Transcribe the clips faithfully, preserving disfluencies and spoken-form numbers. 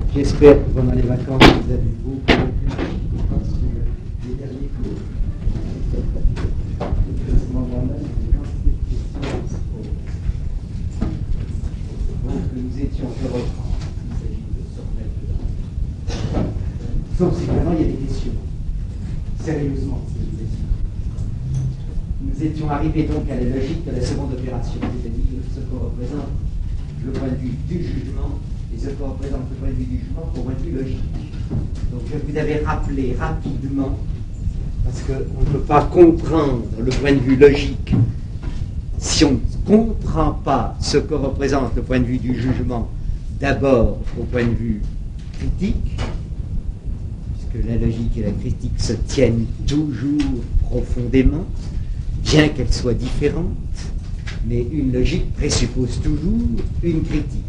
J'espère que pendant les vacances, vous avez beaucoup sur les derniers cours. À ce moment-là, il y a des questions qui se posent. Donc, nous étions, je reprends, il s'agit de se remettre dedans. Sauf si vraiment il y a des questions. Sérieusement, c'est des questions. Nous étions arrivés donc à la logique de la seconde opération, c'est-à-dire ce que représente le point de vue du jugement et ce que représente le point de vue du jugement au point de vue logique. Donc je vous avais rappelé rapidement, parce qu'on ne peut pas comprendre le point de vue logique si on ne comprend pas ce que représente le point de vue du jugement d'abord au point de vue critique, puisque la logique et la critique se tiennent toujours profondément, bien qu'elles soient différentes, mais une logique présuppose toujours une critique.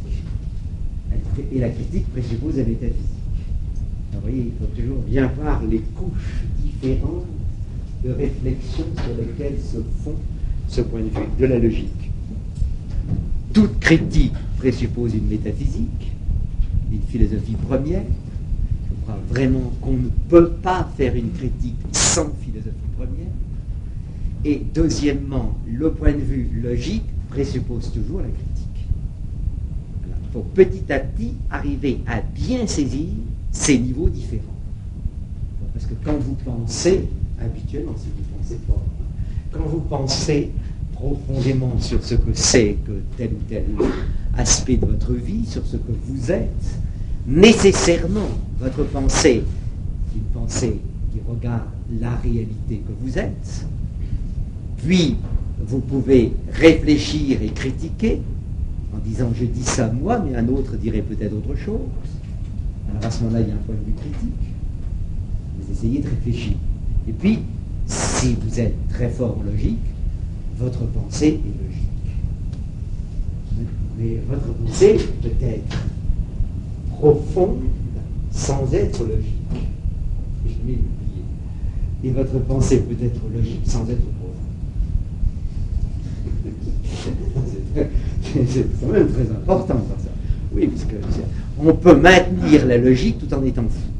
Et la critique présuppose la métaphysique. Alors, vous voyez, il faut toujours bien voir les couches différentes de réflexion sur lesquelles se fond ce point de vue de la logique. Toute critique présuppose une métaphysique, une philosophie première. Je crois vraiment qu'on ne peut pas faire une critique sans philosophie première. Et deuxièmement, le point de vue logique présuppose toujours la critique. Alors, il faut petit à petit arriver à bien saisir ces niveaux différents. Parce que quand vous pensez, habituellement, si vous pensez pas, quand vous pensez profondément sur ce que c'est que tel ou tel aspect de votre vie, sur ce que vous êtes, nécessairement, votre pensée, une pensée qui regarde la réalité que vous êtes, puis vous pouvez réfléchir et critiquer en disant je dis ça moi, mais un autre dirait peut-être autre chose. Alors à ce moment-là, il y a un point de vue critique. Vous essayez de réfléchir. Et puis, si vous êtes très fort en logique, votre pensée est logique. Mais votre pensée peut être profonde sans être logique. Je vais l'oublier. Et votre pensée peut être logique sans être profonde. C'est quand même très important pour ça. Oui, parce que on peut maintenir la logique tout en étant fou.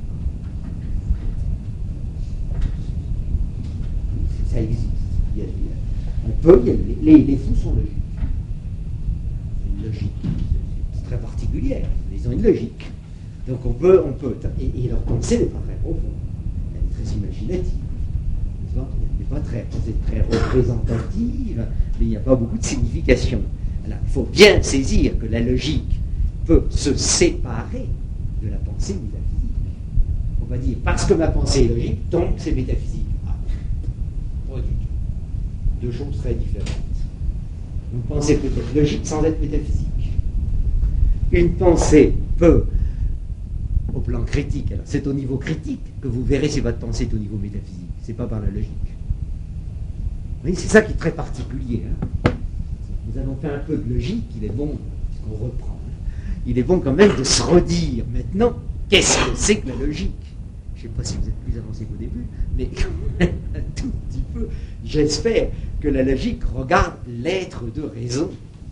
Ça existe. Il y a, il y a, on peut, il y a, les, les fous sont logiques. Une logique, c'est très particulière. Ils ont une logique. Donc on peut, on peut. Et, et leur pensée n'est pas très profonde. Elle est très imaginative. Elle n'est pas très, très représentative, mais il n'y a pas beaucoup de signification. Alors, il faut bien saisir que la logique peut se séparer de la pensée métaphysique. On va dire, parce que ma pensée est logique, donc c'est métaphysique. Ah, pas du tout. Deux choses très différentes. Une pensée peut être logique sans être métaphysique. Une pensée peut, au plan critique, alors c'est au niveau critique que vous verrez si votre pensée est au niveau métaphysique, c'est pas par la logique. Vous voyez, c'est ça qui est très particulier. Hein. Nous avons fait un peu de logique, il est bon, puisqu'on reprend, hein, il est bon quand même de se redire maintenant, qu'est-ce que c'est que la logique? Je ne sais pas si vous êtes plus avancé qu'au début, mais quand même un tout petit peu, j'espère que la logique regarde l'être de raison.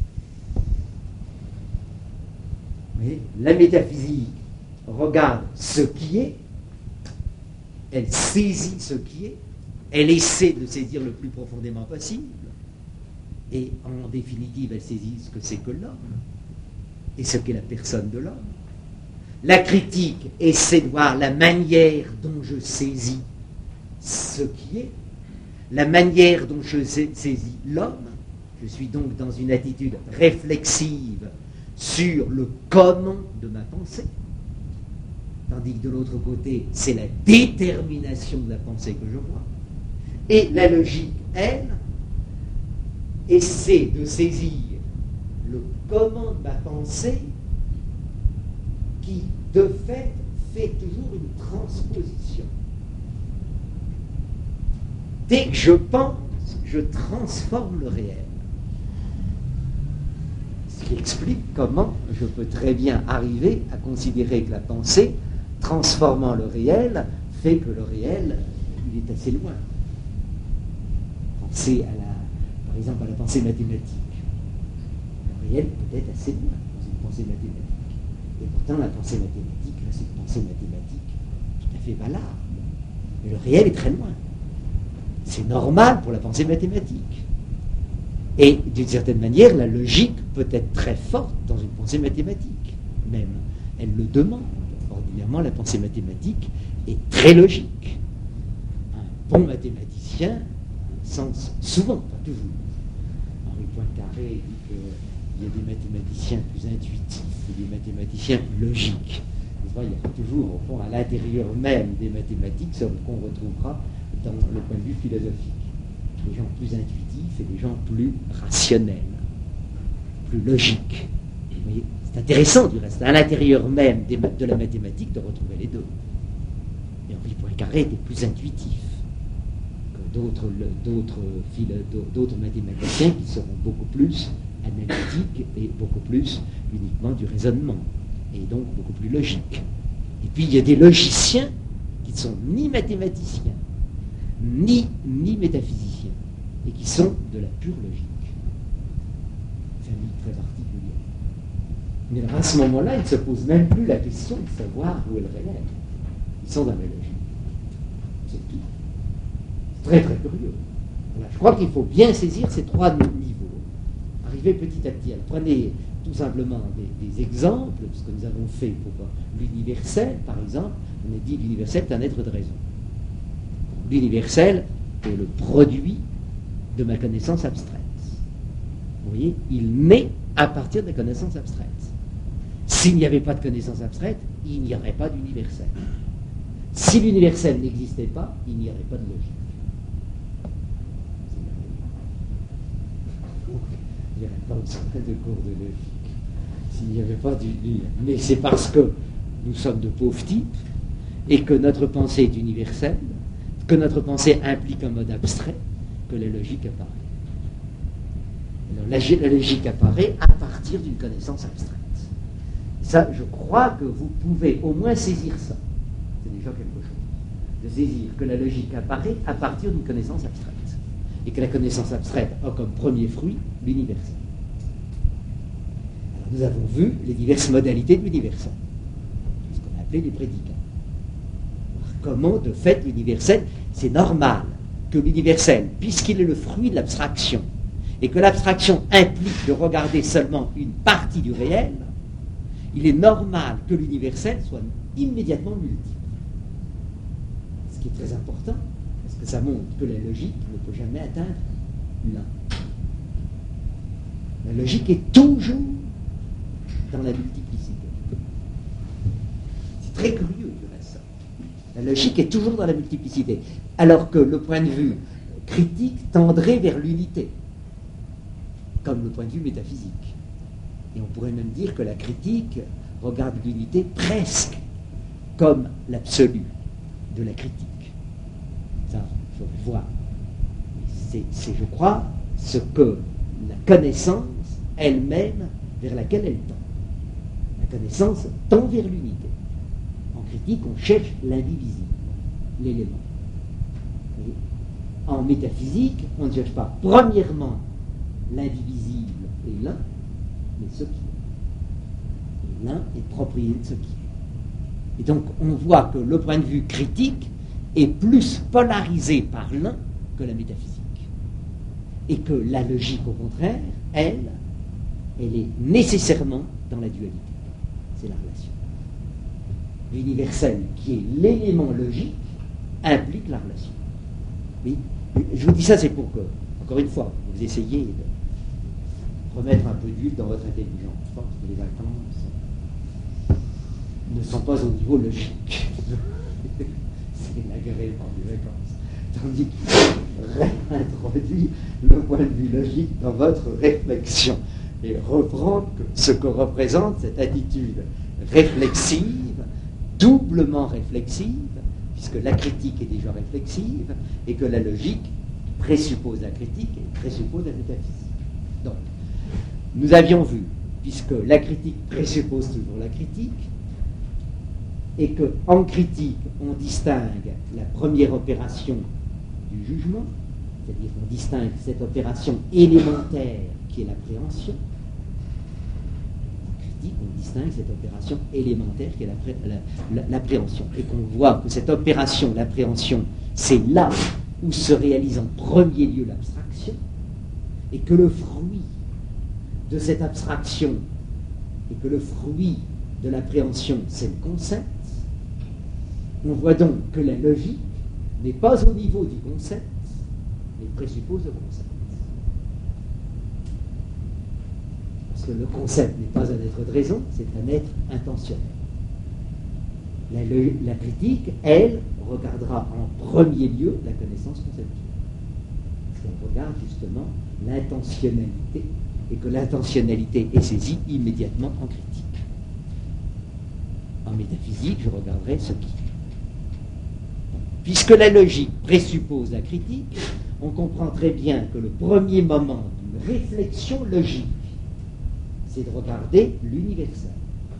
Vous voyez, la métaphysique regarde ce qui est, elle saisit ce qui est, elle essaie de le saisir le plus profondément possible, et en définitive, elle saisit ce que c'est que l'homme, et ce qu'est la personne de l'homme. La critique essaie de voir la manière dont je saisis ce qui est, la manière dont je saisis l'homme. Je suis donc dans une attitude réflexive sur le comment de ma pensée. Tandis que de l'autre côté, c'est la détermination de la pensée que je vois. Et la logique, elle, essaie de saisir le comment de ma pensée qui, de fait, fait toujours une transposition. Dès que je pense, je transforme le réel. Ce qui explique comment je peux très bien arriver à considérer que la pensée, transformant le réel, fait que le réel, il est assez loin. Pensez à la, par exemple, à la pensée mathématique. Le réel peut être assez loin dans une pensée mathématique. Et pourtant, la pensée mathématique reste une pensée mathématique tout à fait valable. Mais le réel est très loin. C'est normal pour la pensée mathématique. Et d'une certaine manière, la logique peut être très forte dans une pensée mathématique. Même, elle le demande. Ordinairement, la pensée mathématique est très logique. Un bon mathématicien, sens, souvent, pas toujours. Henri Poincaré dit qu'il y a des mathématiciens plus intuitifs et des mathématiciens plus logiques. Il y a toujours, au fond, à l'intérieur même des mathématiques, ce qu'on retrouvera dans le point de vue philosophique. Des gens plus intuitifs et des gens plus rationnels, plus logiques. Vous voyez, c'est intéressant du reste, à l'intérieur même des, de la mathématique, de retrouver les deux. Et Henri Poincaré était plus intuitif que d'autres, d'autres, d'autres mathématiciens qui seront beaucoup plus analytiques et beaucoup plus uniquement du raisonnement, et donc beaucoup plus logiques. Et puis il y a des logiciens qui ne sont ni mathématiciens, ni, ni métaphysiciens, et qui sont de la pure logique. Famille très particulière. Mais à ce moment-là, ils ne se posent même plus la question de savoir où est le réel. Ils sont dans la logique. C'est tout. C'est très très curieux. Voilà. Je crois qu'il faut bien saisir ces trois niveaux. Arriver petit à petit. Alors, prenez tout simplement des, des exemples, ce que nous avons fait pour l'universel, par exemple. On a dit l'universel est un être de raison. L'universel est le produit de ma connaissance abstraite. Vous voyez, il naît à partir des connaissances abstraites. S'il n'y avait pas de connaissances abstraites, il n'y aurait pas d'universel. Si l'universel n'existait pas, il n'y aurait pas de logique. Il n'y aurait pas besoin de cours de logique. S'il n'y avait pas d'univers. Mais c'est parce que nous sommes de pauvres types et que notre pensée est universelle, que notre pensée implique un mode abstrait, que la logique apparaît. Alors, la, la logique apparaît à partir d'une connaissance abstraite. Ça, je crois que vous pouvez au moins saisir ça. C'est déjà quelque chose. De saisir que la logique apparaît à partir d'une connaissance abstraite. Et que la connaissance abstraite a comme premier fruit l'universel. Alors, nous avons vu les diverses modalités de l'universel. Ce qu'on a appelé les prédicats. Comment, de fait, l'universel, c'est normal que l'universel, puisqu'il est le fruit de l'abstraction, et que l'abstraction implique de regarder seulement une partie du réel, il est normal que l'universel soit immédiatement multiple. Ce qui est très important, parce que ça montre que la logique ne peut jamais atteindre l'un. La logique est toujours dans la multiplicité. C'est très curieux de reste ça. La logique est toujours dans la multiplicité, alors que le point de vue critique tendrait vers l'unité, comme le point de vue métaphysique. Et on pourrait même dire que la critique regarde l'unité presque comme l'absolu de la critique. Ça, il faut voir. C'est, c'est, je crois, ce que la connaissance elle-même vers laquelle elle tend. La connaissance tend vers l'unité. En critique, on cherche l'indivisible, l'élément. Et en métaphysique, on ne cherche pas premièrement l'indivisible et l'un, mais ce qui est. Et l'un est propriété de ce qui est. Et donc, on voit que le point de vue critique est plus polarisé par l'un que la métaphysique. Et que la logique, au contraire, elle, elle est nécessairement dans la dualité. C'est la relation. L'universel, qui est l'élément logique, implique la relation. Oui, je vous dis ça, c'est pour que, encore une fois, vous essayez de remettre un peu d'huile dans votre intelligence. Je pense que les vacances ne sont pas au niveau logique. C'est l'agrément des vacances. Tandis qu'il réintroduit le point de vue logique dans votre réflexion et reprendre ce que représente cette attitude réflexive, doublement réflexive, puisque la critique est déjà réflexive et que la logique présuppose la critique et présuppose la métaphysique. Donc, nous avions vu, puisque la critique présuppose toujours la critique, et qu'en critique, on distingue la première opération du jugement, c'est-à-dire qu'on distingue cette opération élémentaire qui est l'appréhension. En critique, on distingue cette opération élémentaire qui est l'appréhension. Et qu'on voit que cette opération, l'appréhension, c'est là où se réalise en premier lieu l'abstraction, et que le fruit de cette abstraction, et que le fruit de l'appréhension, c'est le concept. On voit donc que la logique n'est pas au niveau du concept, mais présuppose le concept. Parce que le concept n'est pas un être de raison, c'est un être intentionnel. La, le, la critique, elle, regardera en premier lieu la connaissance conceptuelle. Parce qu'elle regarde justement l'intentionnalité, et que l'intentionnalité est saisie immédiatement en critique. En métaphysique, je regarderai ce qui. Puisque la logique présuppose la critique, on comprend très bien que le premier moment d'une réflexion logique, c'est de regarder l'universel.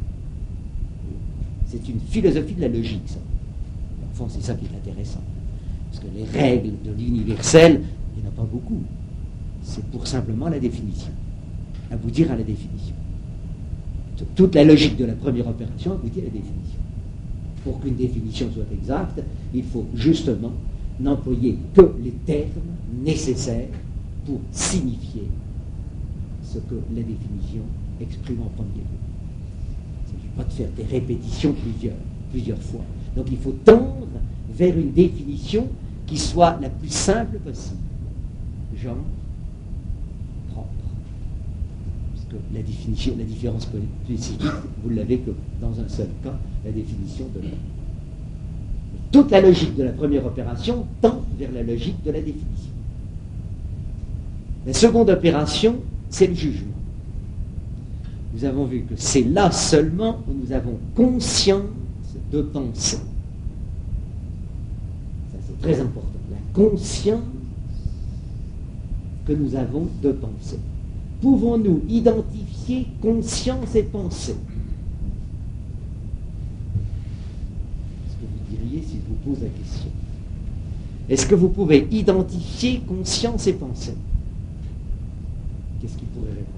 C'est une philosophie de la logique, ça. En fond, c'est ça qui est intéressant. Parce que les règles de l'universel, il n'y en a pas beaucoup. C'est pour simplement la définition. Aboutir à la définition. Toute la logique de la première opération aboutit à la définition. Pour qu'une définition soit exacte, il faut justement n'employer que les termes nécessaires pour signifier ce que la définition exprime en premier lieu. Il ne s'agit pas de faire des répétitions plusieurs, plusieurs fois. Donc il faut tendre vers une définition qui soit la plus simple possible. Genre propre. Parce que la définition, la différence spécifique, vous l'avez que dans un seul cas, la définition de l'homme. Toute la logique de la première opération tend vers la logique de la définition. La seconde opération, c'est le jugement. Nous avons vu que c'est là seulement où nous avons conscience de penser. Ça, c'est très important. La conscience que nous avons de penser. Pouvons-nous identifier conscience et pensée? Est-ce que vous diriez si je vous pose la question? Est-ce que vous pouvez identifier conscience et pensée? Qu'est-ce qui pourrait répondre?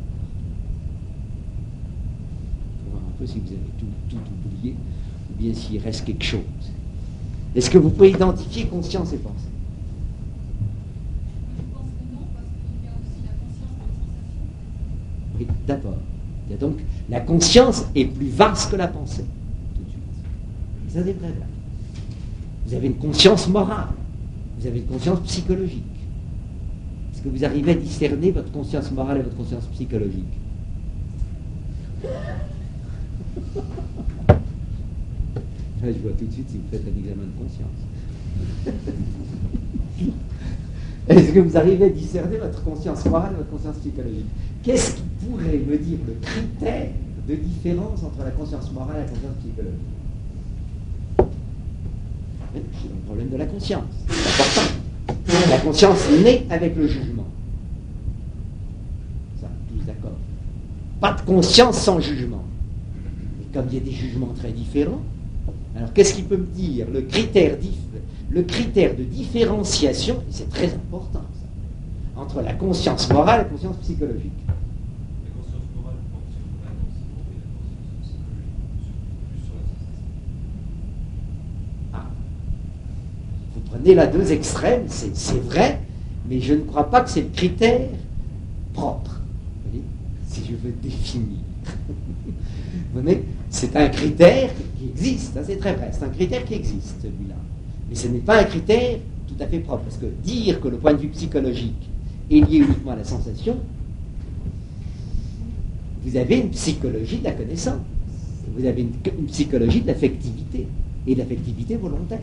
Pour voir un peu si vous avez tout, tout oublié, ou bien s'il reste quelque chose. Est-ce que vous pouvez identifier conscience et pensée? Je pense que non, parce qu'il y a aussi la conscience de la sensation. Oui, d'accord. Il y a donc la conscience est plus vaste que la pensée, tout de suite. Et ça, c'est vrai. Vous avez une conscience morale, vous avez une conscience psychologique. Est-ce que vous arrivez à discerner votre conscience morale et votre conscience psychologique? Là, je vois tout de suite si vous faites un examen de conscience. Est-ce que vous arrivez à discerner votre conscience morale et votre conscience psychologique? Qu'est-ce qui pourrait me dire le critère de différence entre la conscience morale et la conscience psychologique? C'est le problème de la conscience. C'est important. La conscience naît avec le jugement. Ça, tous d'accord. Pas de conscience sans jugement. Et comme il y a des jugements très différents, alors qu'est-ce qui peut me dire le critère, le critère de différenciation, et c'est très important, ça, entre la conscience morale et la conscience psychologique? La conscience morale porte sur l'intensité et la conscience psychologique plus sur la sensation. Ah. Vous prenez là deux extrêmes, c'est, c'est vrai, mais je ne crois pas que c'est le critère propre. Vous voyez, si je veux définir. Vous voyez, c'est un critère qui existe, hein, c'est très vrai, c'est un critère qui existe, celui-là. Mais ce n'est pas un critère tout à fait propre, parce que dire que le point de vue psychologique est lié uniquement à la sensation, vous avez une psychologie de la connaissance, vous avez une, une psychologie de l'affectivité, et de l'affectivité volontaire.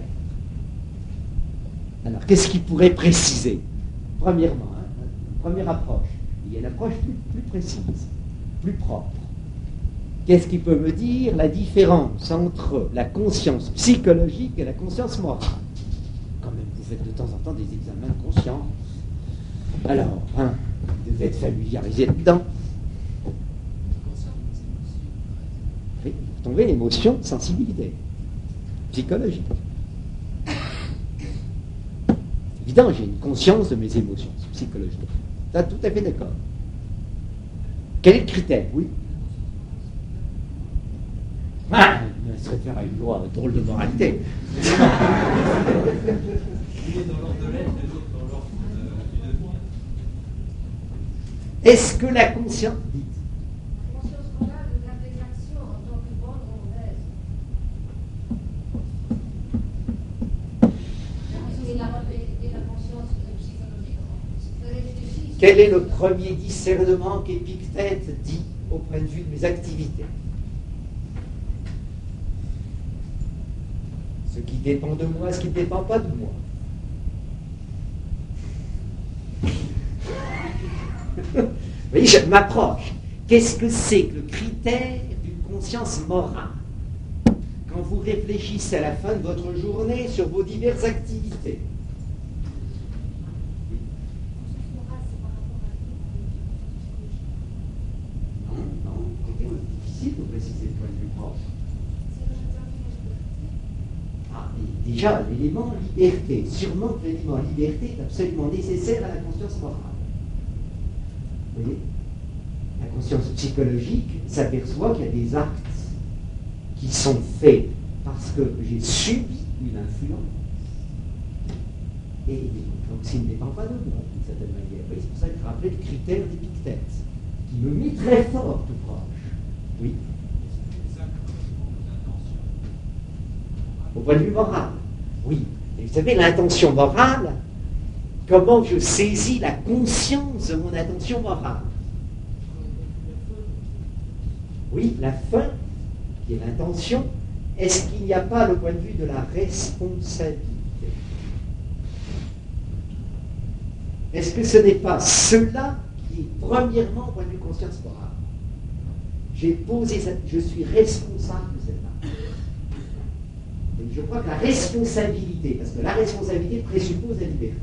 Alors, qu'est-ce qui pourrait préciser? Premièrement, hein, une première approche, il y a une approche plus, plus précise, plus propre. Qu'est-ce qui peut me dire la différence entre la conscience psychologique et la conscience morale? Quand même, vous faites de temps en temps des examens de conscience. Alors, hein, vous devez être familiarisé dedans. Oui, vous tombez l'émotion, sensibilité psychologique. Évidemment, j'ai une conscience de mes émotions psychologiques. Ça, tout à fait d'accord. Quel est le critère? Oui. Ah, il se réfère à une loi drôle de moralité. L'une est dans l'ordre de l'être et l'autre dans l'ordre de- du devenir. Est-ce que la conscience... Dites. La conscience morale regarde les actions en tant que bonnes ou mauvaises. Et la, et la conscience psychologique réfléchit. Quel est le premier discernement qu'Épictète dit au point de vue de mes activités? Ce qui dépend de moi, ce qui ne dépend pas de moi. Vous voyez, je m'approche. Qu'est-ce que c'est que le critère d'une conscience morale? Quand vous réfléchissez à la fin de votre journée sur vos diverses activités. Non, non, c'est difficile de préciser le point de vue proche. Ah, et déjà, l'élément liberté. Sûrement que l'élément liberté est absolument nécessaire à la conscience morale. Vous voyez? La conscience psychologique s'aperçoit qu'il y a des actes qui sont faits parce que j'ai subi une influence. Et donc, s'il ne dépend pas de moi, d'une certaine manière. Vous voyez, c'est pour ça que je rappelais le critère d'Épictète, qui me mit très fort tout proche. Oui. Ça correspond aux intentions. Au point de vue moral. Oui. Et vous savez, l'intention morale, comment je saisis la conscience de mon intention morale? Oui, la fin, qui est l'intention, est-ce qu'il n'y a pas le point de vue de la responsabilité? Est-ce que ce n'est pas cela qui est premièrement au point de vue conscience morale? J'ai posé ça, je suis responsable de cet acte. Et je crois que la responsabilité, parce que la responsabilité présuppose la liberté.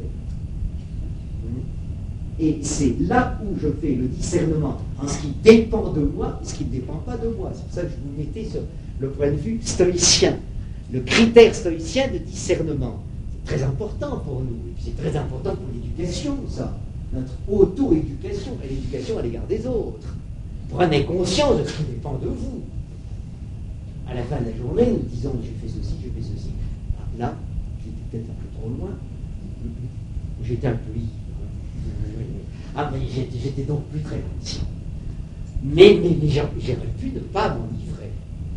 Et c'est là où je fais le discernement en ce qui dépend de moi et ce qui ne dépend pas de moi. C'est pour ça que je vous mettais sur le point de vue stoïcien. Le critère stoïcien de discernement. C'est très important pour nous. Et puis c'est très important pour l'éducation, ça. Notre auto-éducation et l'éducation à l'égard des autres. Prenez conscience de ce qui dépend de vous. À la fin de la journée, nous disons j'ai fait ceci, j'ai fait ceci. Là, j'étais peut-être un peu trop loin. J'étais un peu ivre. Ah, mais j'étais, j'étais donc plus très conscient. Mais, mais, mais j'aurais pu ne pas m'enivrer.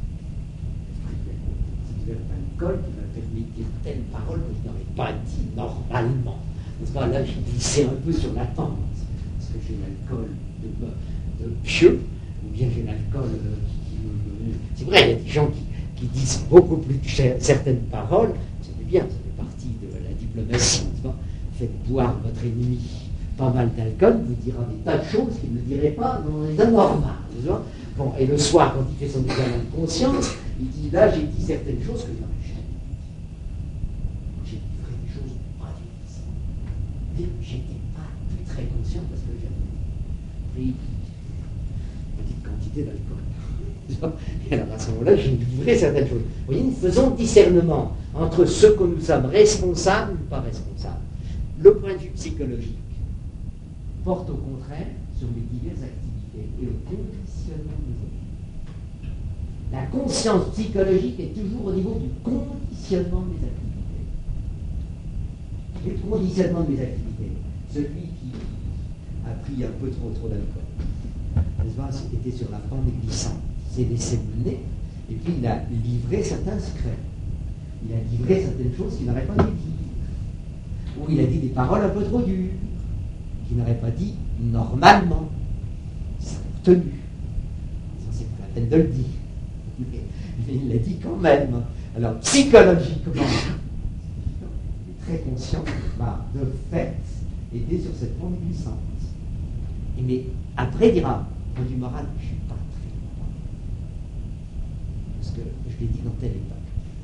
C'est l'alcool qui m'a permis de dire telle parole que je n'aurais pas dit normalement. N'est-ce pas? Là, j'ai glissé un peu sur la pente. Parce que j'ai l'alcool de, de pieux, ou bien j'ai l'alcool euh, qui, qui. C'est vrai, il y a des gens qui, qui disent beaucoup plus cher, certaines paroles. C'est bien, ça fait partie de la diplomatie. N'est-ce pas? Faites boire votre ennemi pas mal d'alcool, vous dira des tas de choses qu'il ne dirait pas dans les états normaux. Bon, et le soir, quand il fait son examen de conscience, il dit là, j'ai dit certaines choses que je n'aurais jamais dit. J'ai dit des choses pas dit. J'étais pas plus très conscient parce que j'avais pris une petite quantité d'alcool. Et alors à ce moment-là, j'ai livré certaines choses. Vous voyez, nous faisons discernement entre ce que nous sommes responsables ou pas responsables. Le point de vue psychologique porte au contraire sur les diverses activités et le conditionnement des activités. La conscience psychologique est toujours au niveau du conditionnement des activités. Et le conditionnement des activités, celui qui a pris un peu trop trop d'alcool, était sur la pente glissante, s'est laissé mener, et puis il a livré certains secrets. Il a livré certaines choses qu'il n'aurait pas dû dire. Ou il a dit des paroles un peu trop dures, qu'il n'aurait pas dit normalement. Ça a tenu. Ça, c'est pas la peine de le dire. Mais, mais il l'a dit quand même. Alors, psychologiquement, il est très conscient bah, de fait, était sur cette pente glissante. Et mais après, il dira, point de vue moral, je ne suis pas très content. Parce que je l'ai dit dans telle époque.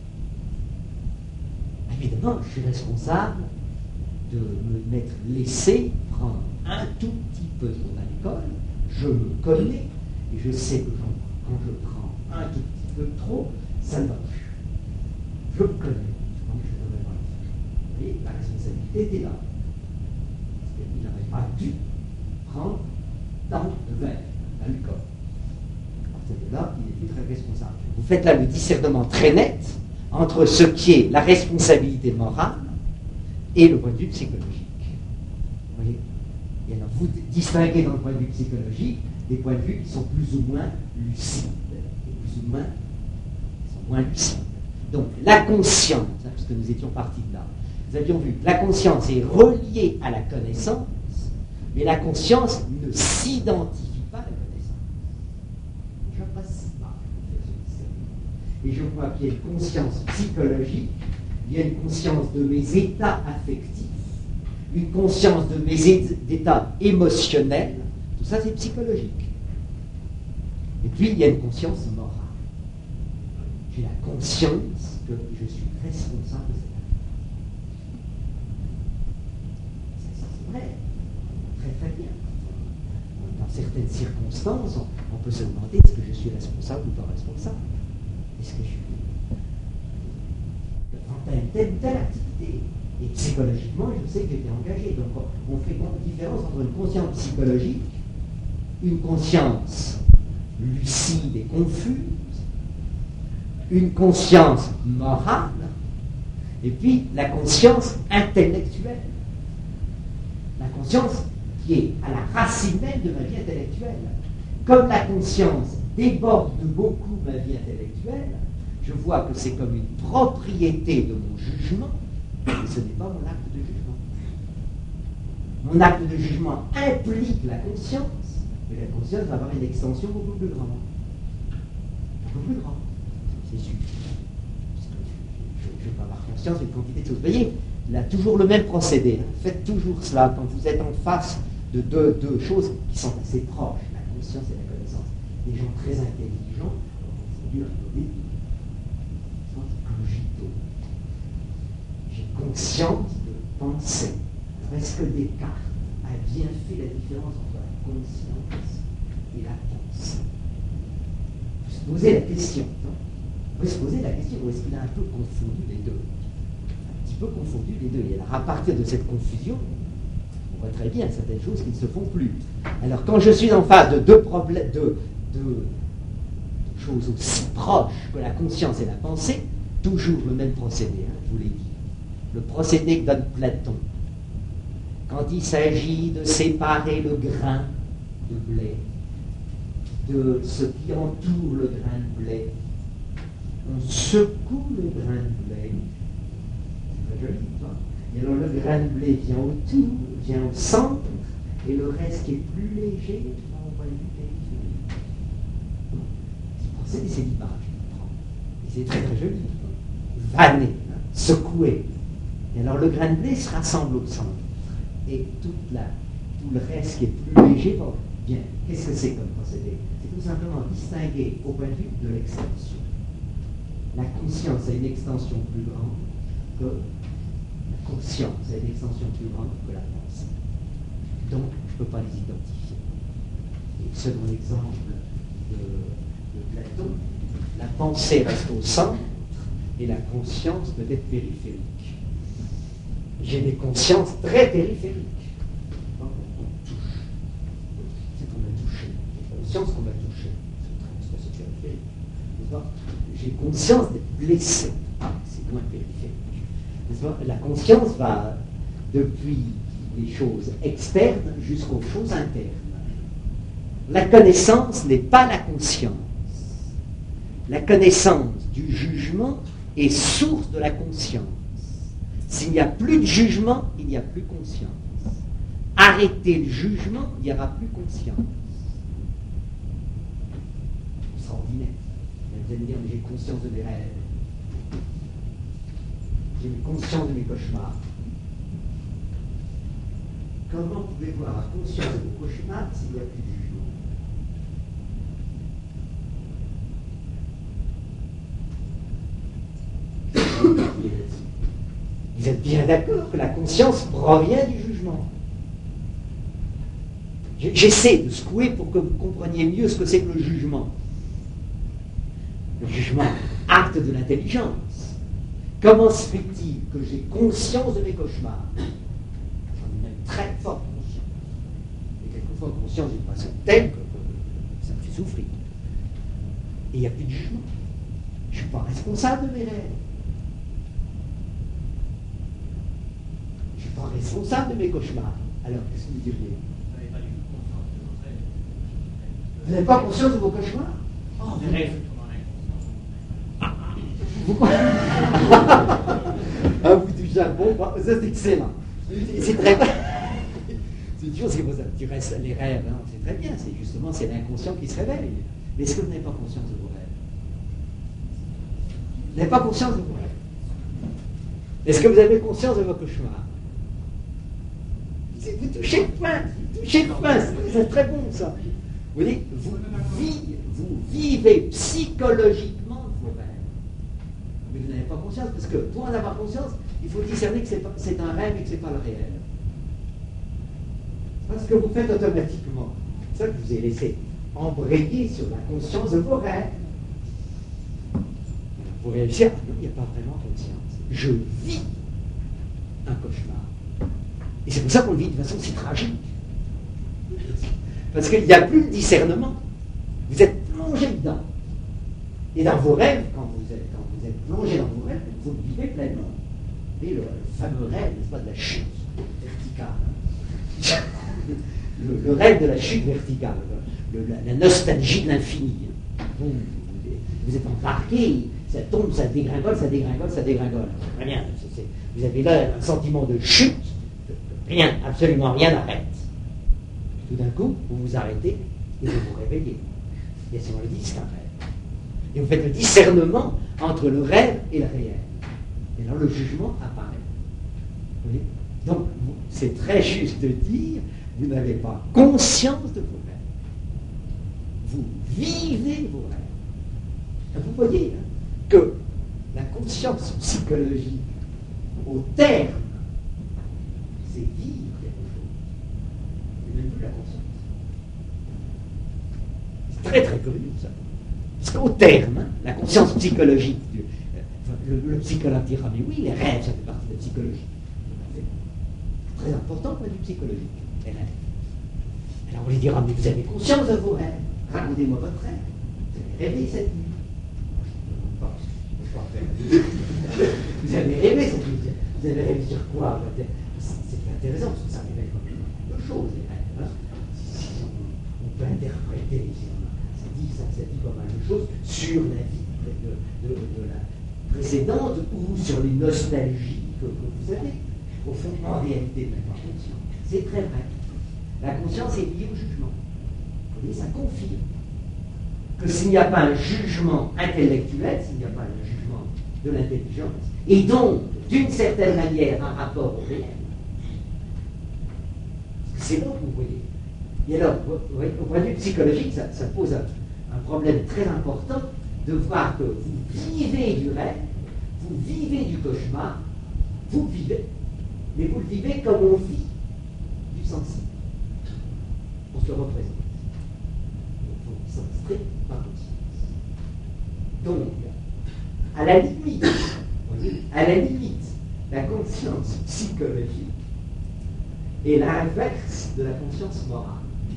Évidemment, je suis responsable de me m'être laissé prendre un tout petit peu trop d'alcool. Je me connais et je sais que quand, quand je prends un tout petit peu trop, ça ne va plus. Je me connais. Donc je devrais pas le faire. Vous voyez, la responsabilité était là. Parce qu'il n'aurait pas dû prendre tant de verres d'alcool. À partir de là, il était très responsable. Je vous faites là le discernement très net entre ce qui est la responsabilité morale et le point de vue psychologique. Vous voyez? Et alors vous distinguez dans le point de vue psychologique des points de vue qui sont plus ou moins lucides, et plus ou moins, sont moins lucides. Donc la conscience, hein, parce que nous étions partis de là, nous avions vu que la conscience est reliée à la connaissance, mais la conscience ne s'identifie pas à la connaissance. Je ne passe pas. Et je vois qu'il y a une conscience psychologique, il y a une conscience de mes états affectifs, une conscience de mes états émotionnels, tout ça c'est psychologique. Et puis il y a une conscience morale. J'ai la conscience que je suis responsable de cette affaire. Ça c'est vrai, très très bien. Dans certaines circonstances, on, on peut se demander est-ce que je suis responsable ou pas responsable. Est-ce que je suis quant à une telle ou telle activité. Et psychologiquement, je sais que j'étais engagé. Donc on fait une différence entre une conscience psychologique, une conscience lucide et confuse, une conscience morale, et puis la conscience intellectuelle. La conscience qui est à la racine même de ma vie intellectuelle. Comme la conscience déborde de beaucoup ma vie intellectuelle, je vois que c'est comme une propriété de mon jugement, mais ce n'est pas mon acte de jugement. Mon acte de jugement implique la conscience, mais la conscience va avoir une extension beaucoup plus grande. Beaucoup plus grande. C'est sûr. Je ne vais pas avoir conscience d'une quantité de choses. Vous voyez, il a toujours le même procédé. Faites toujours cela quand vous êtes en face de deux, deux choses qui sont assez proches, la conscience et la connaissance. Des gens très intelligents, on va dire, cogito. J'ai conscience de penser. Alors, est-ce que Descartes a bien fait la différence entre la conscience et la pensée? Il faut se poser la question. Il faut se poser la question, ou est-ce qu'il a un peu confondu les deux? Un petit peu confondu les deux. Et alors, à partir de cette confusion, on voit très bien certaines choses qui ne se font plus. Alors, quand je suis en face de deux problèmes, de, de choses aussi proches que la conscience et la pensée, toujours le même procédé, hein, je vous l'ai dit. Le procédé que donne Platon. Quand il s'agit de séparer le grain de blé de ce qui entoure le grain de blé, on secoue le grain de blé. C'est très joli, toi. Et alors le grain de blé vient autour, vient au centre, et le reste qui est plus léger va au point de vue périphérique. C'est c'est l'image qu'on prend. Et c'est très très joli. Vanner, hein, secouer. Et alors le grain de blé se rassemble au centre. Et toute la, tout le reste qui est plus léger va bien. Qu'est-ce que c'est comme procédé? C'est tout simplement distinguer au point de vue de l'extension. La conscience a une extension plus grande que la conscience a une extension plus grande que la pensée. Donc, je ne peux pas les identifier. Et selon l'exemple de, de Platon, la pensée reste au centre et la conscience peut être périphérique. J'ai des consciences très périphériques. On touche. C'est qu'on a touché. J'ai conscience qu'on m'a touché. C'est périphérique. J'ai conscience d'être blessé. Ah, c'est moins périphérique. La conscience va depuis les choses externes jusqu'aux choses internes. La connaissance n'est pas la conscience. La connaissance du jugement est source de la conscience. S'il n'y a plus de jugement, il n'y a plus conscience. Arrêter le jugement, il n'y aura plus conscience. Extraordinaire. Vous allez me dire, mais j'ai conscience de mes rêves. J'ai conscience de mes cauchemars. Comment pouvez-vous avoir conscience de vos cauchemars s'il n'y a plus de jugement? Vous êtes bien d'accord que la conscience provient du jugement. J'essaie de secouer pour que vous compreniez mieux ce que c'est que le jugement. Le jugement, acte de l'intelligence. Comment se fait-il que j'ai conscience de mes cauchemars? J'en ai même très forte conscience. Et quelquefois conscience d'une façon telle que, que ça me fait souffrir. Et il n'y a plus de jugement. Je ne suis pas responsable de mes rêves. Je ne suis pas responsable de mes cauchemars. Alors, qu'est-ce que vous diriez? Vous n'avez pas conscience de vos cauchemars? Oh, Des rêves vous croyez? Ah, vous touchez un bon, ça c'est excellent. C'est très bien. C'est toujours ce que vous tu restes les rêves, hein, c'est très bien, c'est justement c'est l'inconscient qui se réveille. Mais est-ce que vous n'avez pas conscience de vos rêves? Vous n'avez pas conscience de vos rêves? Est-ce que vous avez conscience de vos cauchemars? Vous touchez le point, vous touchez le point, c'est très bon ça. Vous voyez, vous vivez, vous vivez psychologiquement vos rêves. Mais vous n'avez pas conscience, parce que pour en avoir conscience, il faut discerner que c'est, pas, c'est un rêve et que ce n'est pas le réel. Parce que vous faites automatiquement. C'est ça que je vous ai laissé embrayer sur la conscience de vos rêves. Vous réagissez, ah non, il n'y a pas vraiment conscience. Je vis un cauchemar. Et c'est pour ça qu'on le vit de façon si tragique. Parce qu'il n'y a plus de discernement. Vous êtes plongé dedans. Et dans vos rêves, quand vous êtes, quand vous êtes plongé dans vos rêves, vous le vivez pleinement. Et le, le fameux rêve, n'est-ce pas, de la chute verticale. Le, le rêve de la chute verticale, le, le, la, la nostalgie de l'infini. Vous, vous êtes embarqué, ça tombe, ça dégringole, ça dégringole, ça dégringole. Rien, c'est, c'est, vous avez là un sentiment de chute, rien, absolument rien n'arrête. Tout d'un coup, vous vous arrêtez et vous vous réveillez. Et si on le dit, c'est un rêve. Et vous faites le discernement entre le rêve et le réel. Et là, le jugement apparaît. Vous voyez? Donc, c'est très juste de dire, vous n'avez pas conscience de vos rêves. Vous vivez vos rêves. Vous voyez hein, que la conscience psychologique, au terme, c'est vivre quelque chose. C'est même plus la conscience. C'est très très curieux ça. Parce qu'au terme, hein, la conscience psychologique, du, euh, le, le psychologue dira, mais oui, les rêves, ça fait partie de la psychologie. C'est très important point de vue psychologique, les rêves. Alors on lui dira, mais vous avez conscience de vos rêves. Racontez-moi votre rêve. Vous avez rêvé cette nuit. Vous avez rêvé cette nuit. Vous avez rêvé sur quoi? C'est intéressant parce que ça révèle quand même de choses, les rêves. Hein. Si on, on peut interpréter, ça dit, ça, ça dit pas mal de choses sur la vie de, de, de la précédente ou sur les nostalgies que, que vous avez. Au fond, en réalité, vous n'avez pas conscience. C'est très vrai. La conscience est liée au jugement. Vous voyez, ça confirme que s'il n'y a pas un jugement intellectuel, s'il n'y a pas un jugement de l'intelligence, et donc, d'une certaine manière, un rapport au réel, c'est là que vous voyez. Et alors, vous voyez, au point de vue psychologique, ça, ça pose un, un problème très important de voir que vous vivez du rêve, vous vivez du cauchemar, vous vivez, mais vous le vivez comme on vit du sensible. On se le représente. On s'en strict par conscience. Donc, à la limite, à la limite, la conscience psychologique est l'inverse de la conscience morale.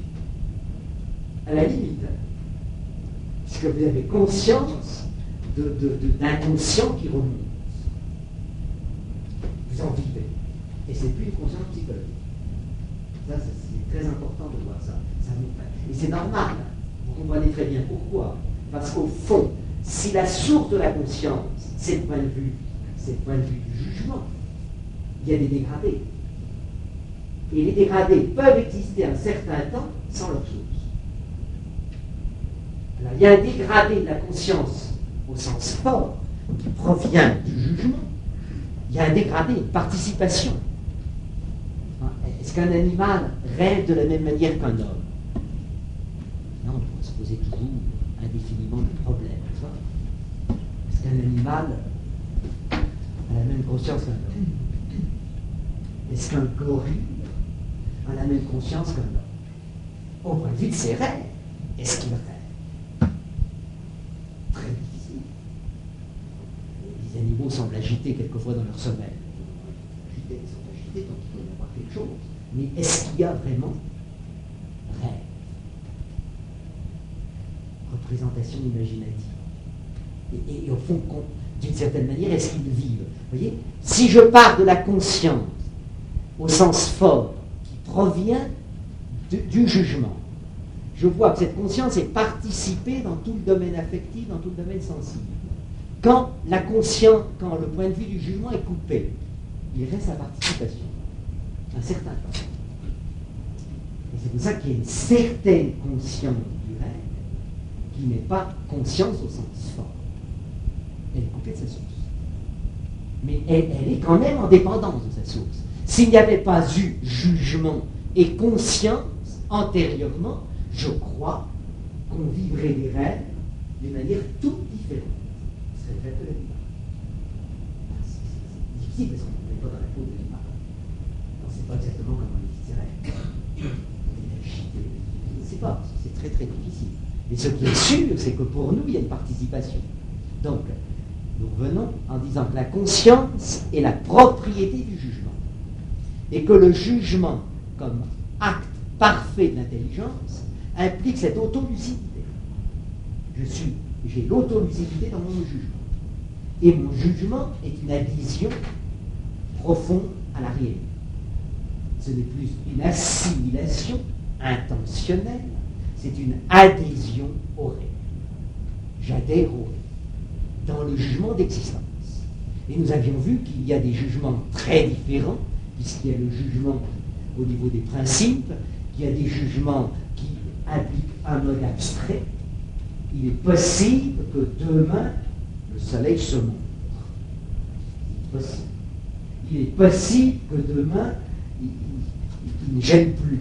À la limite, puisque vous avez conscience de, de, de, d'inconscient qui remonte. Vous en vivez. Et c'est plus une conscience psychologique. Ça, c'est très important de voir ça. ça nous... Et c'est normal. Vous comprenez très bien pourquoi. Parce qu'au fond, si la source de la conscience, c'est le point de vue, c'est le point de vue du jugement, il y a des dégradés. Et les dégradés peuvent exister un certain temps sans leur source. Alors, il y a un dégradé de la conscience au sens fort qui provient du jugement. Il y a un dégradé, une participation. Est-ce qu'un animal rêve de la même manière qu'un homme? Non, on peut se poser toujours indéfiniment le problème. Est-ce qu'un animal a la même conscience qu'un homme? Est-ce qu'un gorille a la même conscience qu'un homme? Au point de vue de ses rêves, est-ce qu'il rêve? Très difficile. Les animaux semblent agités quelquefois dans leur sommeil. Ils sont agités tant qu'il faut y avoir quelque chose. Mais est-ce qu'il y a vraiment rêve? Représentation imaginative. et, et au fond, d'une certaine manière, est-ce qu'ils vivent? Vous voyez, si je pars de la conscience au sens fort qui provient de, du jugement, je vois que cette conscience est participée dans tout le domaine affectif, dans tout le domaine sensible. Quand la conscience, quand le point de vue du jugement est coupé, il reste la participation, un certain temps. Et c'est pour ça qu'il y a une certaine conscience du rêve qui n'est pas conscience au sens fort. Elle est coupée de sa source. Mais elle, elle est quand même en dépendance de sa source. S'il n'y avait pas eu jugement et conscience antérieurement, je crois qu'on vivrait des rêves d'une manière toute différente. Ce serait le rêve de la vie. C'est difficile parce qu'on n'est pas dans la peau de l'image. On ne sait pas exactement comment il vit ses rêves. On ne sait pas, c'est très très difficile. Mais ce qui est sûr, c'est que pour nous, il y a une participation. Donc, nous revenons en disant que la conscience est la propriété du jugement. Et que le jugement, comme acte parfait de l'intelligence, implique cette autolucidité. Je suis, j'ai l'autolucidité dans mon jugement. Et mon jugement est une adhésion profonde à la réalité. Ce n'est plus une assimilation intentionnelle, c'est une adhésion au réel. J'adhère au réel, dans le jugement d'existence. Et nous avions vu qu'il y a des jugements très différents, puisqu'il y a le jugement au niveau des principes, qu'il y a des jugements qui impliquent un mode abstrait. Il est possible que demain, le soleil se montre. C'est possible. Il est possible que demain, il, il, il ne gêne plus.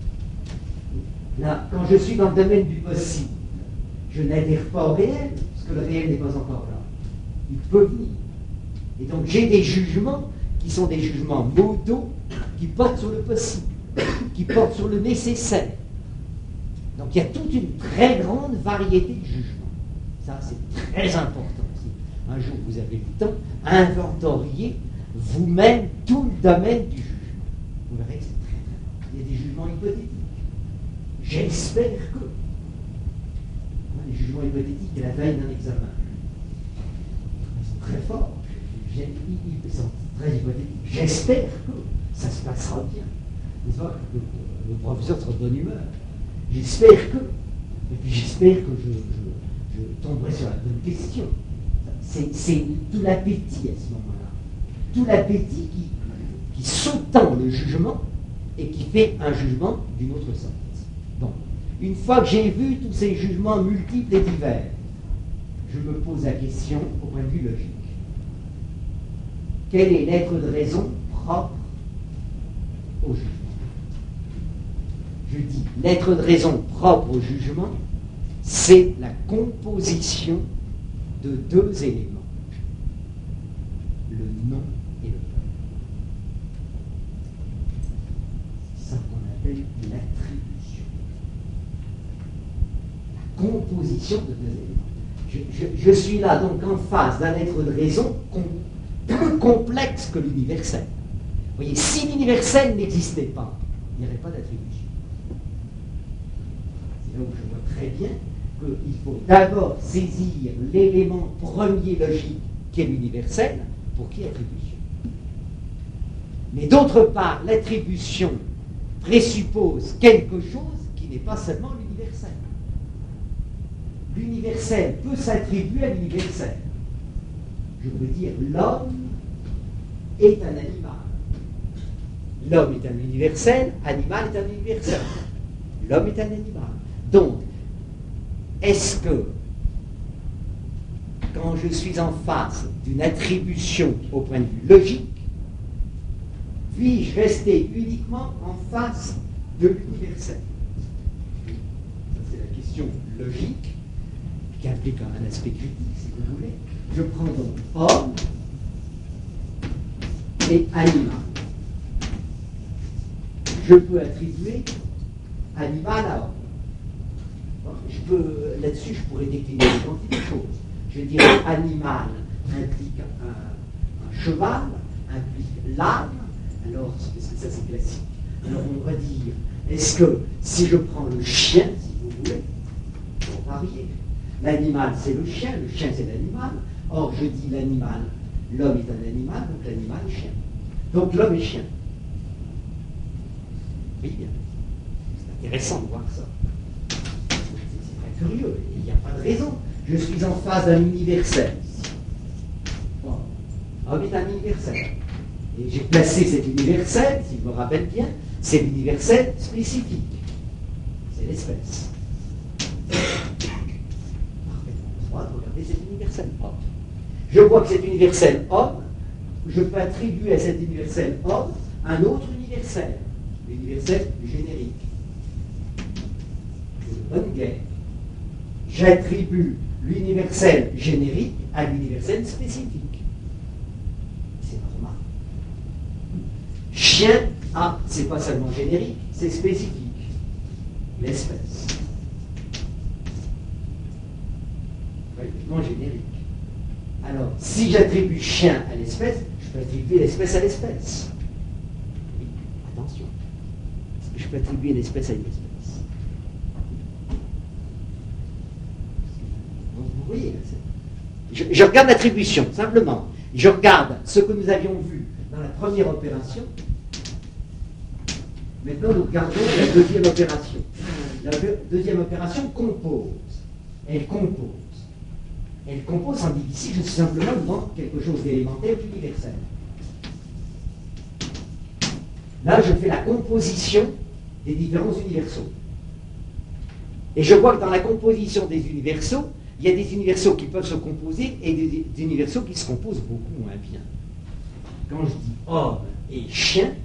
Là, quand je suis dans le domaine du possible, je n'adhère pas au réel, parce que le réel n'est pas encore là. Il peut venir. Et donc j'ai des jugements qui sont des jugements modaux, qui portent sur le possible, qui portent sur le nécessaire. Donc il y a toute une très grande variété de jugements. Ça, c'est très important aussi. Un jour, vous avez le temps, inventoriez vous-même tout le domaine du jugement. Vous verrez que c'est très très important. Il y a des jugements hypothétiques. J'espère que. Les jugements hypothétiques de la veille d'un examen, ils sont très forts. Ils sont très hypothétiques. J'espère que ça se passera bien. N'est-ce pas? Le, le professeur sera de bonne humeur. J'espère que. Et puis j'espère que je, je, je tomberai sur la bonne question. C'est, c'est tout l'appétit à ce moment-là. Tout l'appétit qui, qui sous-tend le jugement et qui fait un jugement d'une autre sorte. Donc, une fois que j'ai vu tous ces jugements multiples et divers, je me pose la question au point de vue logique. Quel est l'être de raison propre au jugement? Je dis, l'être de raison propre au jugement, c'est la composition de deux éléments, le non et le pas. C'est ça qu'on appelle l'attribution. La composition de deux éléments. Je, je, je suis là donc en face d'un être de raison com- plus complexe que l'universel. Vous voyez, si l'universel n'existait pas, il n'y aurait pas d'attribution. C'est là où je vois très bien qu'il faut d'abord saisir l'élément premier logique qui est l'universel pour qu'il y ait attribution. Mais d'autre part, l'attribution présuppose quelque chose qui n'est pas seulement l'universel. L'universel peut s'attribuer à l'universel. Je veux dire, l'homme est un animal. L'homme est un universel, animal est un universel. L'homme est un animal. Donc, est-ce que, quand je suis en face d'une attribution au point de vue logique, puis-je rester uniquement en face de l'universel? Ça, c'est la question logique, qui implique un aspect critique, si vous voulez. Je prends donc homme et animal. Je peux attribuer animal à homme. Je peux, là-dessus, je pourrais décliner une quantité de choses. Je dirais animal implique un, un cheval, implique l'âne. Alors, parce que ça c'est classique. Alors on va dire, est-ce que si je prends le chien, si vous voulez, pour varier, L'animal, c'est le chien, le chien, c'est l'animal. Or, je dis l'animal, l'homme est un animal, donc l'animal est chien. Donc l'homme est chien. Oui, bien. C'est intéressant de voir ça. C'est très curieux, il n'y a pas de raison. Je suis en face d'un universel. Bon. L'homme est un universel. Et j'ai placé cet universel, si je me rappelle bien, c'est l'universel spécifique. C'est l'espèce. Parfaitement. Regardez cet universel homme. Je vois que cet universel homme, je peux attribuer à cet universel homme un autre universel, l'universel générique. C'est de bonne guerre. J'attribue l'universel générique à l'universel spécifique. C'est normal. Chien, ah, c'est pas seulement générique, c'est spécifique. L'espèce. Complètement générique. Alors, si j'attribue chien à l'espèce, je peux attribuer l'espèce à l'espèce. Oui, attention. Je peux attribuer l'espèce à une espèce. Vous voyez, je, je regarde l'attribution, simplement. Je regarde ce que nous avions vu dans la première opération. Maintenant, nous regardons la deuxième opération. La deuxième opération compose. Elle compose. Elle compose en dit ici, je suis simplement devant quelque chose d'élémentaire d'universel. Là, je fais la composition des différents universaux. Et je vois que dans la composition des universaux, il y a des universaux qui peuvent se composer et des, des universaux qui se composent beaucoup moins bien. Quand je dis homme et chien,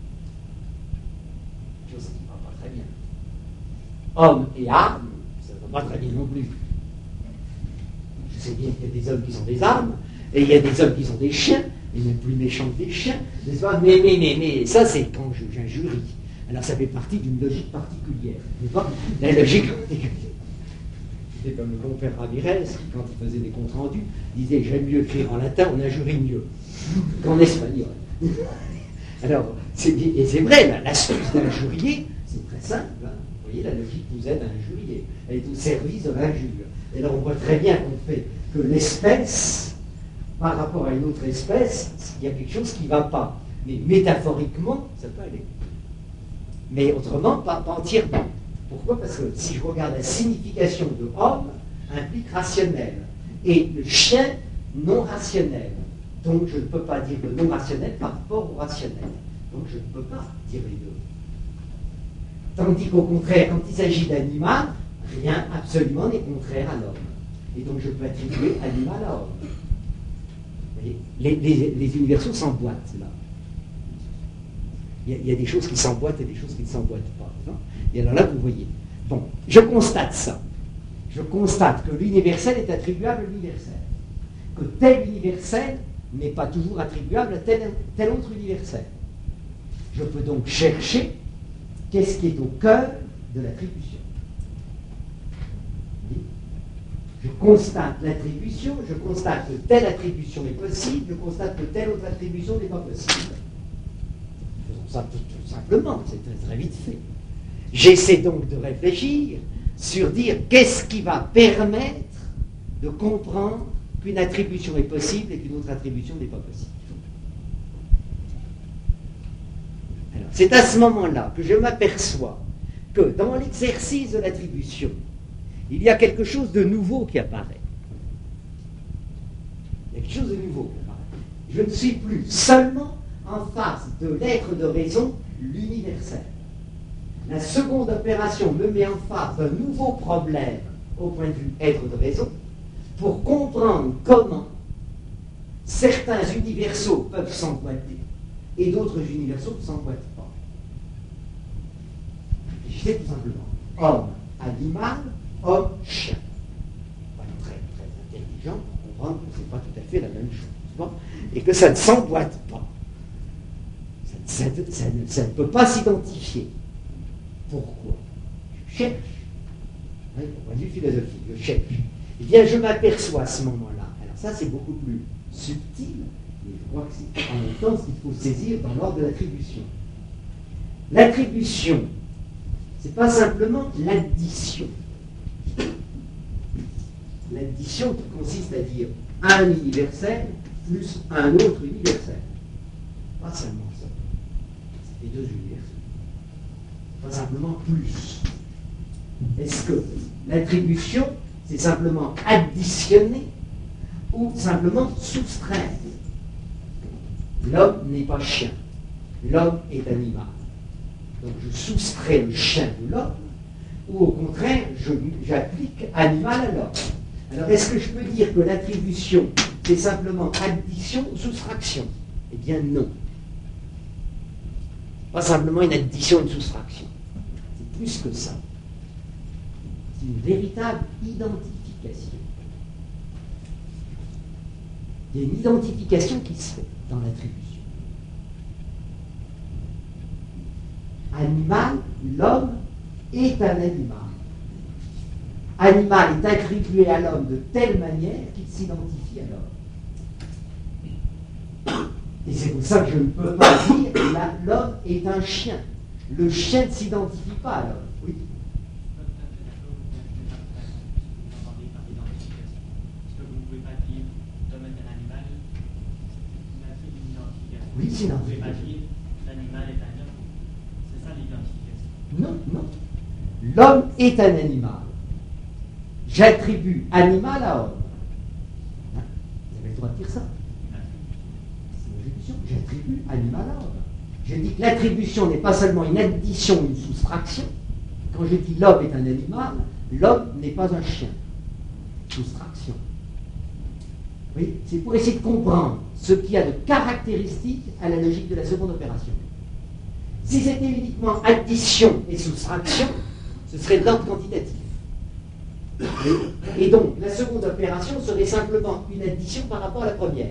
chose qui ne va pas très bien. Homme et arme, ça ne va pas très bien non plus. Je sais bien qu'il y a des hommes qui sont des armes, et il y a des hommes qui sont des chiens, et même plus méchants que des chiens, n'est-ce pas? Mais, mais, mais, mais, ça c'est quand j'ai un jury. Alors ça fait partie d'une logique particulière, n'est-ce pas? La logique particulière. C'était comme le bon père Ramirez, qui, quand il faisait des comptes rendus, disait « J'aime mieux écrire en latin, on injurie mieux qu'en espagnol. » Alors, c'est, et c'est vrai, la, la source d'injurier, c'est très simple. Hein. Vous voyez, la logique nous aide à injurier. Elle est au service de l'injure. Et là, on voit très bien qu'on fait que l'espèce, par rapport à une autre espèce, il y a quelque chose qui ne va pas. Mais métaphoriquement, ça peut aller. Mais autrement, pas, pas entièrement. Pourquoi? Parce que si je regarde la signification de homme, implique rationnel. Et le chien, non rationnel. Donc je ne peux pas dire le non rationnel par rapport au rationnel. Donc je ne peux pas dire les deux. Tandis qu'au contraire, quand il s'agit d'animal, rien absolument n'est contraire à l'homme. Et donc je peux attribuer animal à homme. Vous voyez, les, les, les universaux s'emboîtent là. Il y, a, il y a des choses qui s'emboîtent et des choses qui ne s'emboîtent pas. Non? Et alors là, vous voyez. Bon, je constate ça. Je constate que l'universel est attribuable à l'universel. Que tel universel n'est pas toujours attribuable à tel, tel autre universel. Je peux donc chercher qu'est-ce qui est au cœur de l'attribution. Je constate l'attribution, je constate que telle attribution est possible, je constate que telle autre attribution n'est pas possible. Faisons ça tout, tout simplement, c'est très, très vite fait. J'essaie donc de réfléchir sur dire qu'est-ce qui va permettre de comprendre qu'une attribution est possible et qu'une autre attribution n'est pas possible. Alors, c'est à ce moment-là que je m'aperçois que dans l'exercice de l'attribution, il y a quelque chose de nouveau qui apparaît. Il y a quelque chose de nouveau qui apparaît. Je ne suis plus seulement en face de l'être de raison, l'universel. La seconde opération me met en face d'un nouveau problème au point de vue être de raison pour comprendre comment certains universaux peuvent s'emboîter et d'autres universaux ne s'emboîtent pas. Je sais tout simplement homme, animal, homme, chien. Voilà, très, très intelligent pour comprendre que ce n'est pas tout à fait la même chose. Bon, et que ça ne s'emboîte pas. Ça, ça, ça, ça ne peut pas s'identifier. Pourquoi? Je cherche. Oui, au point de vue philosophique, je cherche. Eh bien, je m'aperçois à ce moment-là. Alors ça, c'est beaucoup plus subtil, mais je crois que c'est en même temps ce qu'il faut saisir dans l'ordre de l'attribution. L'attribution, c'est pas simplement l'addition. l'addition qui consiste à dire un universel plus un autre universel. Pas seulement ça. C'est les deux universels. Pas simplement plus. Est-ce que l'attribution, c'est simplement additionner ou simplement soustraire? L'homme n'est pas chien. L'homme est animal. Donc je soustrais le chien de l'homme, ou au contraire, je, j'applique animal à l'homme. Alors est-ce que je peux dire que l'attribution, c'est simplement addition ou soustraction? Eh bien non. Pas simplement une addition ou une soustraction. C'est plus que ça. C'est une véritable identification. Il y a une identification qui se fait dans l'attribution. Animal, l'homme est un animal. Animal est attribué à l'homme de telle manière qu'il s'identifie à l'homme. Et c'est pour ça que je ne peux pas dire que la- l'homme est un chien. Le chien ne s'identifie pas à l'homme. Oui. Oui, c'est Vous ne pouvez pas l'identification. dire l'animal est un homme. C'est ça l'identification. Non, non. L'homme est un animal. J'attribue animal à homme. Hein? Vous avez le droit de dire ça. C'est une attribution. J'attribue animal à homme. Je dis que l'attribution n'est pas seulement une addition, une soustraction. Quand je dis l'homme est un animal, l'homme n'est pas un chien. Soustraction. Oui, c'est pour essayer de comprendre ce qu'il y a de caractéristique à la logique de la seconde opération. Si c'était uniquement addition et soustraction, ce serait de l'ordre quantitatif. Et, et donc, la seconde opération serait simplement une addition par rapport à la première.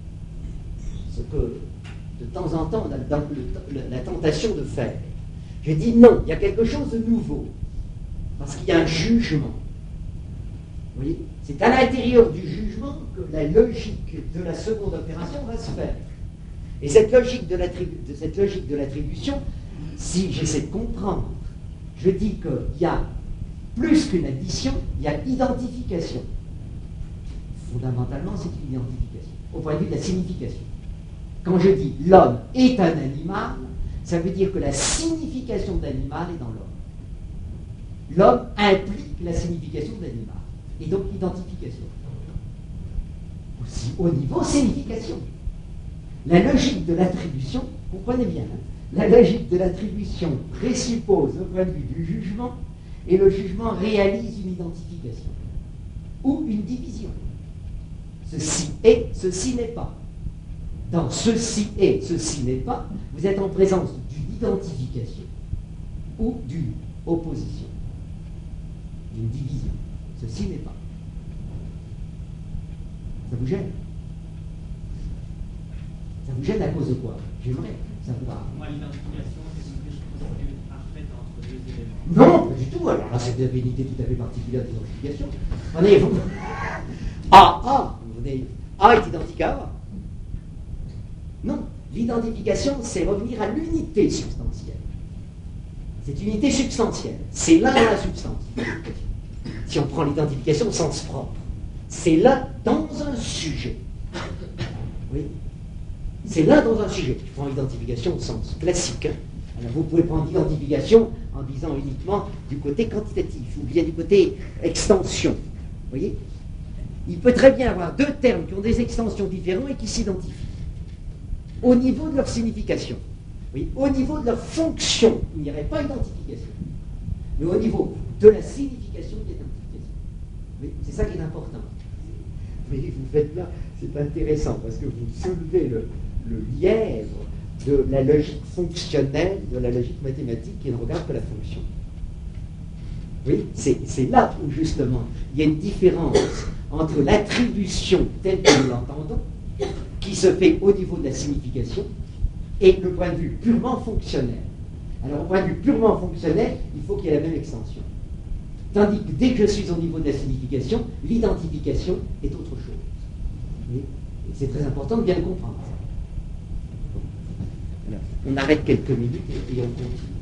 Ce que, de temps en temps, on a dans le- le- la tentation de faire. Je dis non, il y a quelque chose de nouveau. Parce qu'il y a un jugement. Vous voyez? C'est à l'intérieur du jugement que la logique de la seconde opération va se faire. Et cette logique de, l'attribu- de cette logique de l'attribution, si j'essaie de comprendre, je dis qu'il y a plus qu'une addition, il y a identification. Fondamentalement, c'est une identification, au point de vue de la signification. Quand je dis l'homme est un animal, ça veut dire que la signification de l'animal est dans l'homme. L'homme implique la signification de l'animal, et donc l'identification. Aussi, au niveau signification. La logique de l'attribution, comprenez bien, hein, la logique de l'attribution présuppose au point de vue du jugement, et le jugement réalise une identification, ou une division. Ceci est, ceci n'est pas. Dans ceci est, ceci n'est pas, vous êtes en présence d'une identification, ou d'une opposition, d'une division. Ceci n'est pas. Ça vous gêne? Ça vous gêne à cause de quoi? J'aimerais. Ça vous va? Moi, l'identification, c'est une réciprocité parfaite entre deux éléments. Non, pas du tout. Alors là, c'est une unité tout à fait particulière d'identification. Prenez, vous. A, A. Vous venez, A est identique à A. Non. L'identification, c'est revenir à l'unité substantielle. C'est une unité substantielle. C'est là dans la substance. Si on prend l'identification au sens propre, c'est là dans un sujet. Oui. C'est là dans un sujet. Je prends l'identification au sens classique. Hein. Alors vous pouvez prendre l'identification en disant uniquement du côté quantitatif ou bien du côté extension. Vous voyez? Il peut très bien avoir deux termes qui ont des extensions différentes et qui s'identifient. Au niveau de leur signification. Oui, au niveau de leur fonction, il n'y aurait pas d'identification. Mais au niveau de la signification de l'identification. Oui, c'est ça qui est important. Mais vous faites là, c'est intéressant parce que vous soulevez le, le lièvre de la logique fonctionnelle, de la logique mathématique qui ne regarde que la fonction. Oui, c'est, c'est là où justement il y a une différence entre l'attribution telle que nous l'entendons, qui se fait au niveau de la signification, et le point de vue purement fonctionnel. Alors au point de vue purement fonctionnel, il faut qu'il y ait la même extension. Tandis que dès que je suis au niveau de la signification, l'identification est autre chose. Oui, et c'est très important de bien le comprendre. Bon. Alors, on arrête quelques minutes et, et on continue.